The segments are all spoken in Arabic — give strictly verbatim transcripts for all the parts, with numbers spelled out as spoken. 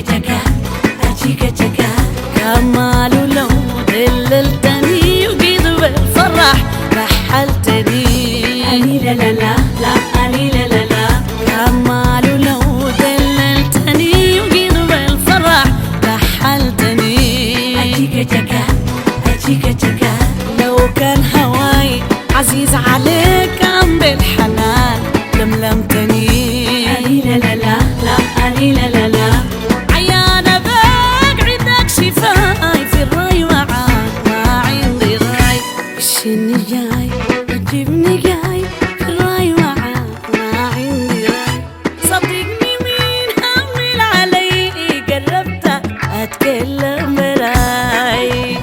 جكا أجيك جكا كمال ولو دللتني وقيد بالفرح رحلتني أني لا لا لا لا أني لا لا لا كمال ولو دللتني وقيد بالفرح رحلتني أجيك جكا أجيك جكا لو كان هواي عزيز عليك عم بالحنان لملمتني أني لا لا لا لا أني لا لا لا عيانة بك عندك شفاي في الراي وعاك ما عندي راي وشني جاي وجبني جاي في الراي وعاك ما عندي راي صدقني مين حمل علي قربت أتكلم براي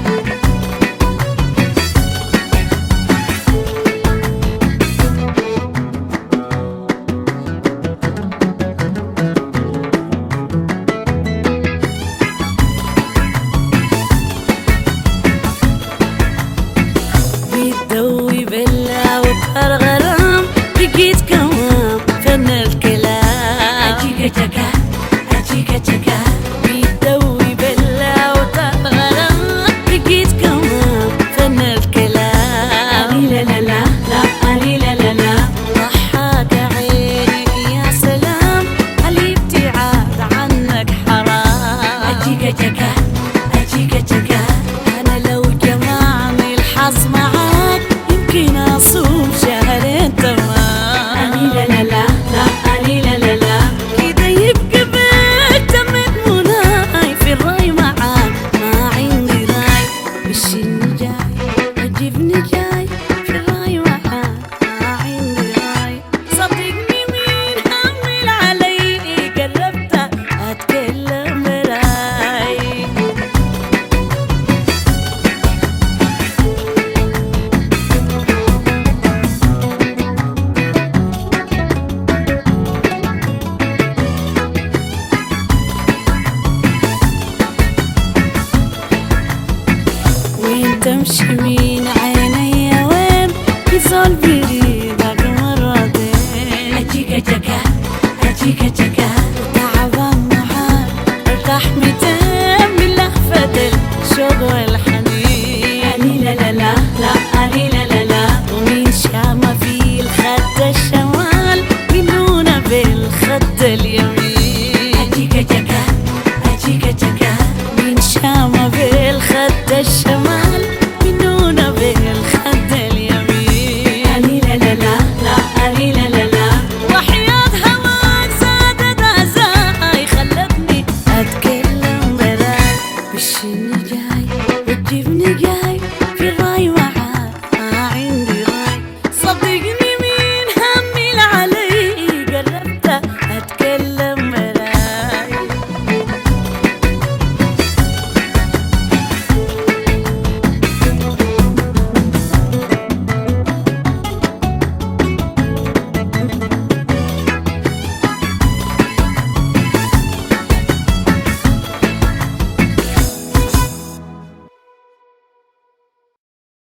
دوي بلا وطهر غرام بقيت كمام فن الكلام أجيك جكا أجيك جكا بيدوي بلا وطهر غرام بقيت كمام فن الكلام أني لا لا لا لا أني لا لا لا ضحاك عيني يا سلام الابتعاد عنك حرام أجيك جكا أجيك جكا أنا لو جمعني الحظ معاك يمكن أصوم شهرين تمام أني لا لا لا لا أني لا لا لا كده يبقى بيك تمت مناي في الراي معاك ما عندي راي وشني جاي وجبني جاي في الراي معاك ما عندي راي صدقني مين حمل علي قربت أتكلم براي وين تمشي من عيني وين يزول بريدك مرتين أجيك جكا أجيك جكا